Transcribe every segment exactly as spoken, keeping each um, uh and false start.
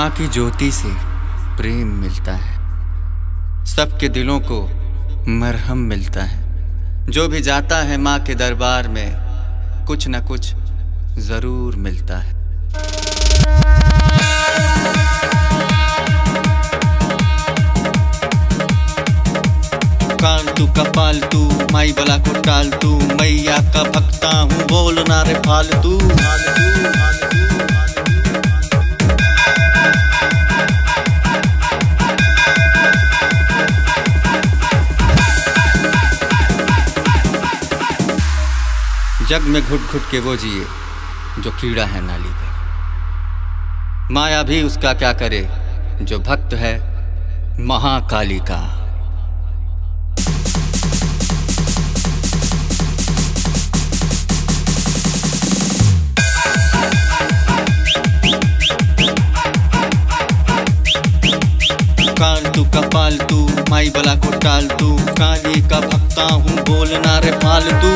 माँ की ज्योति से प्रेम मिलता है, सबके दिलों को मरहम मिलता है। जो भी जाता है माँ के दरबार में, कुछ न कुछ जरूर मिलता है। काल तू कपाल तू, माई बला को टाल तू, मैया का भक्ता हूँ बोलना रे फालतू। जग में घुट घुट के वो जिए जो कीड़ा है नाली का, माया भी उसका क्या करे जो भक्त है महाकाली का। काल तू कपाल तू, माई बला को टाल तू, काली का भक्ता हूँ बोलना रे फालतू।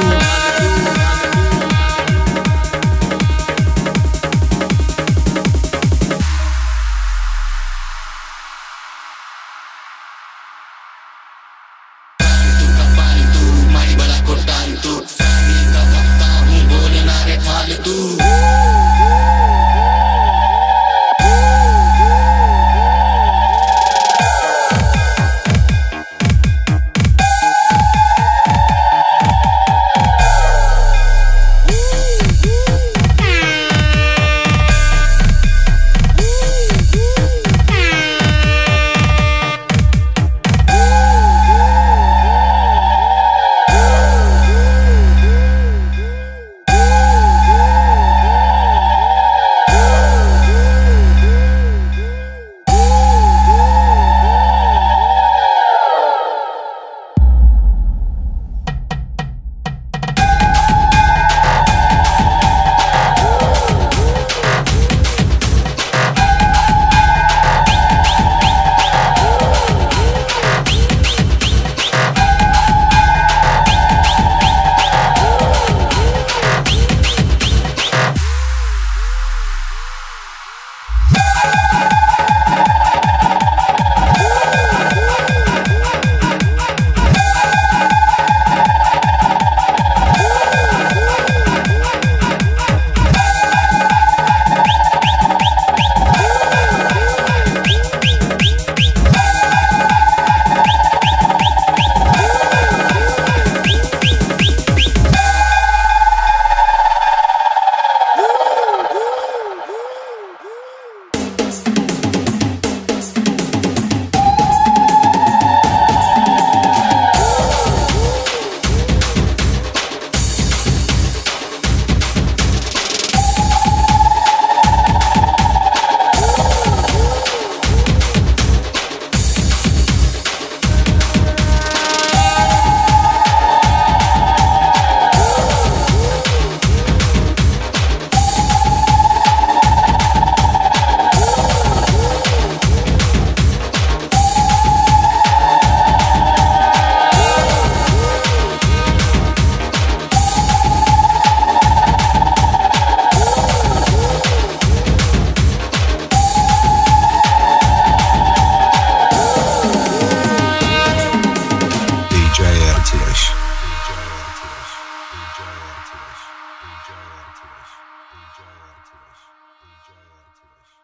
Enjoy it.